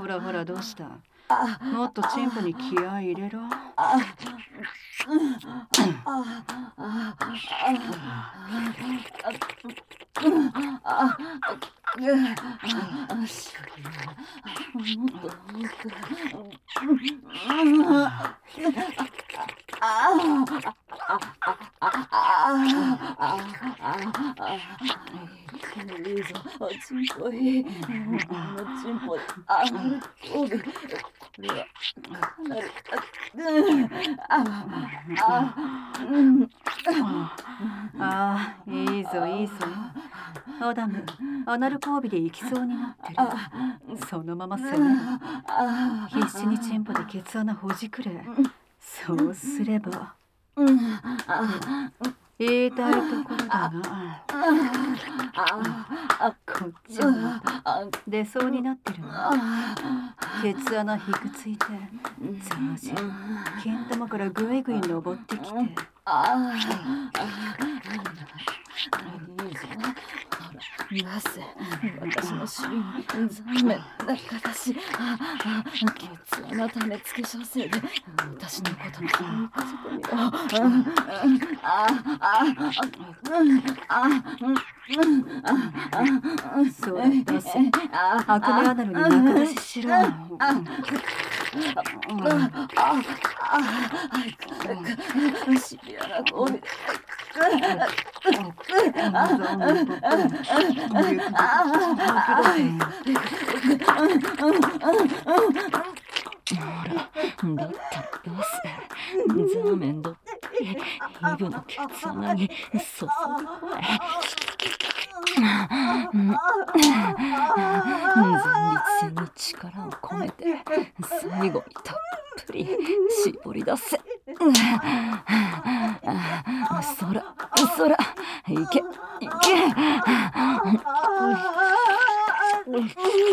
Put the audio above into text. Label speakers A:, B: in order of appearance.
A: ほらほら、どうした？もっとチンポに気合い入れろ。
B: もっと多く。いいぞ、チンポいい。お前のチンポで上がる交尾。これはかなり。
A: ああ、いいぞいいぞ。アダム、アナル交尾で行きそうになってる。そのまま攻めろ。必死にチンポでケツ穴ほじくれ。そうすれば。言いたいところだが、こっちは出そうになってるわ。ケツ穴ひくついて、ザージ金玉からぐいぐい登ってきて。
B: いいぞ。ほら、出せ。私の尻に残念な形。ケツ穴種付け小生で私のことにそこに
A: そうだ、出せ。悪名アナルに中出ししろ。
B: シビアな交尾。ほら、だったら出せ。ザーメンどっぷりイブのケツ穴に注ぐわ。前立腺に力を込めて最後にたっぷり絞り出せ。そらそら、いけいけ。